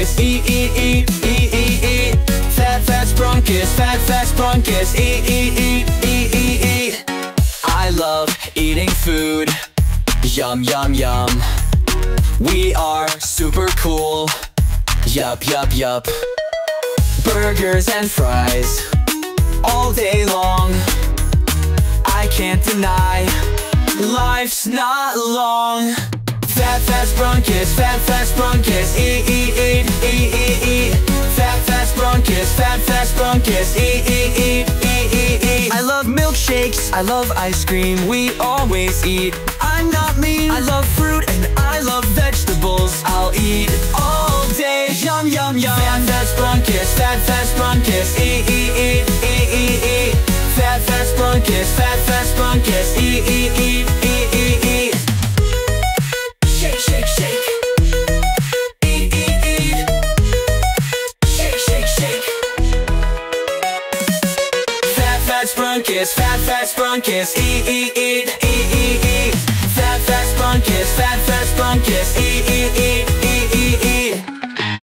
Sprunkus, eat, eat, eat, eat, eat, eat. Fat, fat Sprunkus, fat, fat Sprunkus, eat, eat, eat, eat, eat, eat. I love eating food, yum, yum, yum. We are super cool, yup, yup, yup. Burgers and fries, all day long. I can't deny, life's not long. Fat, fat Sprunkus, fat, fat Sprunkus, eat, eat, eat, eat, eat, eat. Fat, fat Sprunkus, fat, fat Sprunkus, eat, eat, eat, eat, eat, eat. I love milkshakes, I love ice cream, we always eat. I'm not mean, I love fruit and I love vegetables. I'll eat all day, yum, yum, yum. Fat, fat Sprunkus, fat, fat Sprunkus, eat, eat, eat, eat, eat, eat. Fat, fat Sprunkus, fat, fat Sprunkus, eat, eat, eat, eat, eat, eat. Shake, shake, shake. Eat, eat, eat. Shake, shake, shake. Fat, fat Sprunkus, eat, eat, eat.